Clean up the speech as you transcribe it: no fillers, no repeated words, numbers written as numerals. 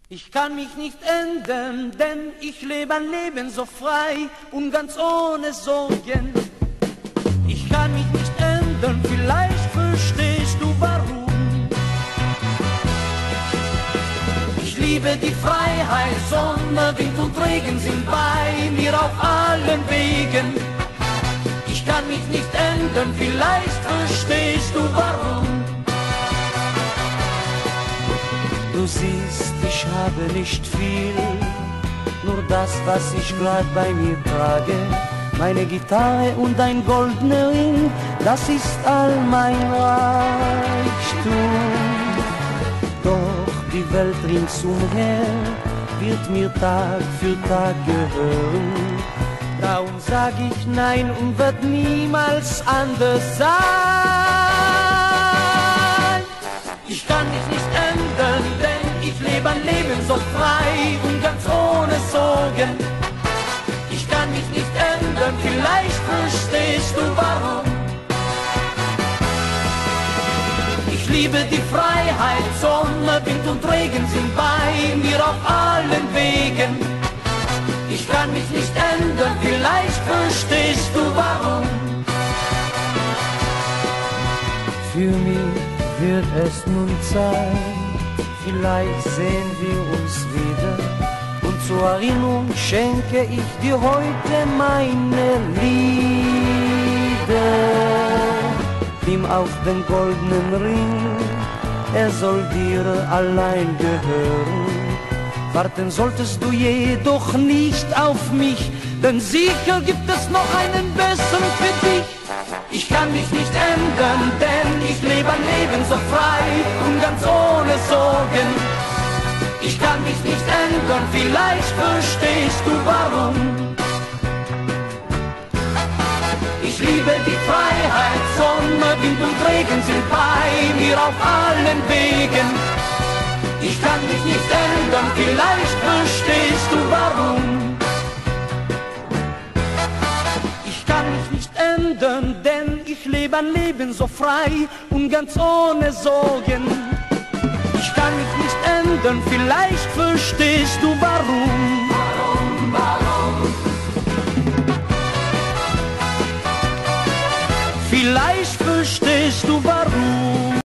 Ich kann mich nicht ändern, denn ich lebe ein Leben so frei und ganz ohne Sorgen. Ich kann mich nicht ändern, vielleicht verstehst du warum. Ich liebe die Freiheit, Sonne, Wind und Regen sind bei mir auf allen Wegen. Ich kann mich nicht ändern, vielleicht verstehst du warum. Du siehst, ich habe nicht viel, nur das, was ich grad bei mir trage. Meine Gitarre und ein goldener Ring, das ist all mein Reichtum. Doch die Welt ringsumher wird mir Tag für Tag gehören. Darum sag ich nein und wird niemals anders sein. Ich kann mich nicht ändern, denn ich lebe ein Leben so frei und ganz ohne Sorgen. Ich kann mich nicht ändern, vielleicht verstehst du warum. Ich liebe die Freiheit, Sonne, Wind und Regen sind bei mir auf allen Wegen. Ich kann mich nicht ändern, vielleicht verstehst du warum. Für mich wird es nun Zeit, vielleicht sehen wir uns wieder. Und zur Erinnerung schenke ich dir heute meine Lieder. Nimm auf den goldenen Ring, er soll dir allein gehören. Warten solltest du jedoch nicht auf mich, denn sicher gibt es noch einen besseren für dich. Ich kann mich nicht ändern, denn ich lebe ein Leben so frei und ganz ohne Sorgen. Ich kann mich nicht ändern, vielleicht verstehst du warum. Ich liebe die Freiheit, Sonne, Wind und Regen sind bei mir auf allen Wegen. Ich kann mich nicht ändern, vielleicht verstehst du warum. Ich kann mich nicht ändern, denn ich lebe ein Leben so frei und ganz ohne Sorgen. Ich kann mich nicht ändern, vielleicht verstehst du warum. Vielleicht verstehst du warum.